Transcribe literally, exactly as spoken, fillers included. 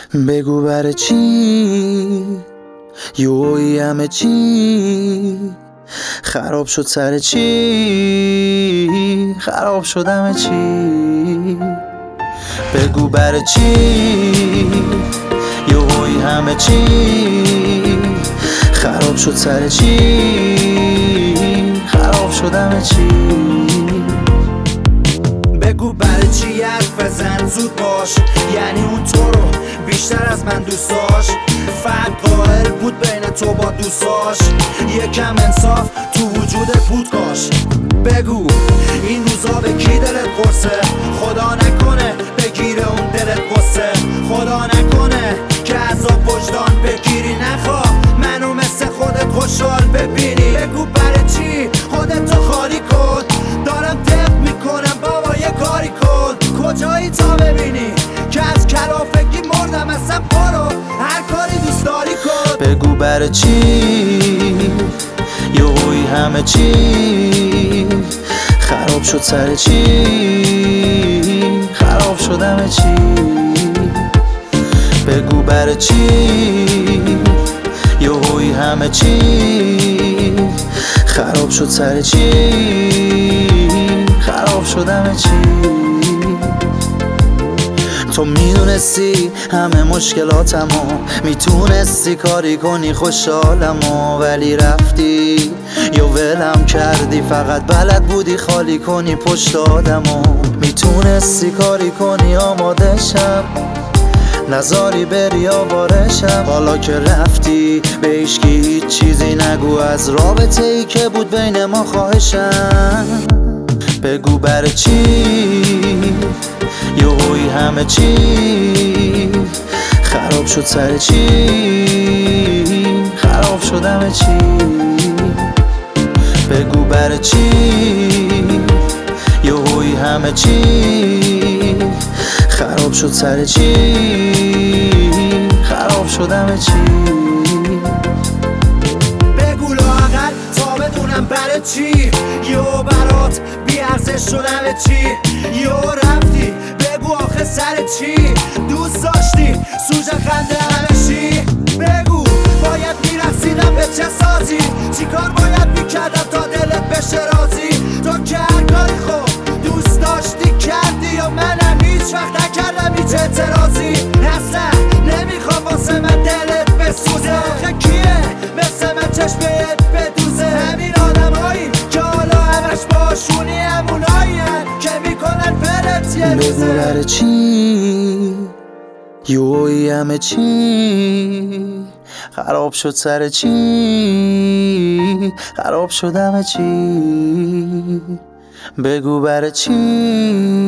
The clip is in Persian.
بگو برای چی یوی همه چی خراب شد، سر چی خراب شد همه چی. بگو برای چی یوی همه چی خراب شد، سر چی خراب شد همه چی. بگو برای چی حرف بزن زود باش، یعنی اون تو رو بیشتر از من دوست داشت. فرق قائل بود بین تو با دوستاش، یکم انصاف تو وجود بود کاش. بگو این روزا به کی دلت قرصه، خدا نکنه بگیره اون دلت قصه. خدا نکنه که عذاب وجدان بگیری، نخواه منو مثل خودت خوشحال ببینی. بگو برای چی خودتو خالی کن، دارم دق میکنم بابا یه کاری کن. کجایی تا ببینی که از کلافگی مردم، اصلا برو هر کاری دوست داری کن. بگو برای چی یوی همه چی خراب شد، سر چی خراب شد همه چی. بگو برای چی یوی همه چی خراب شد، سر چی خراب شد همه چی. تو میدونستی همه مشکلاتمو، میتونستی کاری کنی خوشحالمو، ولی رفتی یا ولم کردی، فقط بلد بودی خالی کنی پشت آدمو. میتونستی کاری کنی آمادشم، نزاری بری آوارشم. حالا که رفتی به هیچکی هیچ چیزی نگو از رابطه ای که بود بین ما، خواهشم. بگو برای چی یوی همه چی خراب شد، سر چی خراب شد همه چی. بگو برای چی یوی همه چی خراب شد، سر چی خراب شد همه چی. بگو لااقل تا بدونم برای چی یو برات بیارزش شد همه چی. یو رفتی بگو آخه سر چی، دوست داشتی سوژه خنده همه چی. بگو باید میرقصیدم به چه سازی، چی کار باید میکردم تا دلت بشه راضی. تو که هر کاری خوب دوست داشتی کردی، یا منم هیچ وقت نکردم هیچ اعتراضی. اصلا نمیخوام واسه من دلت بسوزه، آخه کیه مثل من چشمت بدوزه. همین آدم هایی که حالا همش باشونی همونایی که میکنن فرت یه روزه. بگو برای چی یوی همه چی خراب شد، سر چی خراب شد همه چی. بگو برای چی